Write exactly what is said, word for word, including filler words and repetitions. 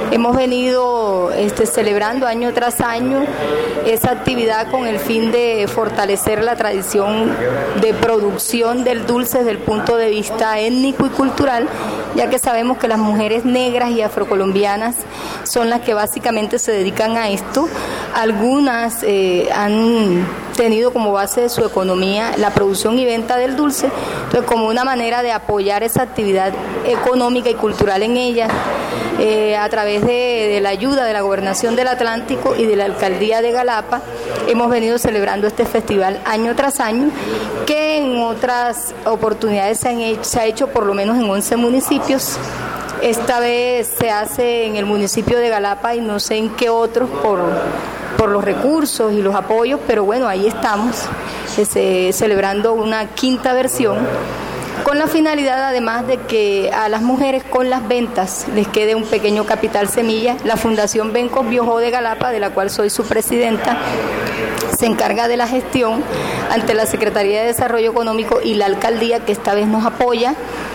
Hemos venido este, celebrando año tras año esa actividad con el fin de fortalecer la tradición de producción del dulce desde el punto de vista étnico y cultural, ya que sabemos que las mujeres negras y afrocolombianas son las que básicamente se dedican a esto. Algunas eh, han tenido como base de su economía la producción y venta del dulce, entonces como una manera de apoyar esa actividad económica y cultural en ellas, eh, a través de, de la ayuda de la Gobernación del Atlántico y de la Alcaldía de Galapa, hemos venido celebrando este festival año tras año, que en otras oportunidades se, han hecho, se ha hecho por lo menos en once municipios. Esta vez se hace en el municipio de Galapa y no sé en qué otros por, por los recursos y los apoyos, pero bueno, ahí estamos este, celebrando una quinta versión, con la finalidad además de que a las mujeres con las ventas les quede un pequeño capital semilla. La Fundación Bencos Biojó de Galapa, de la cual soy su presidenta, se encarga de la gestión ante la Secretaría de Desarrollo Económico y la Alcaldía, que esta vez nos apoya